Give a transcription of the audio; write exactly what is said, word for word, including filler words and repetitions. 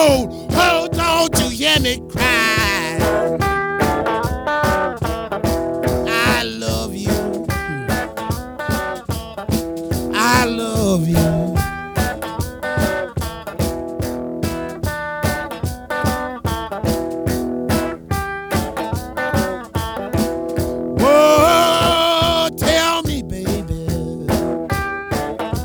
hold, hold on to hear me cry. I love you. I love you.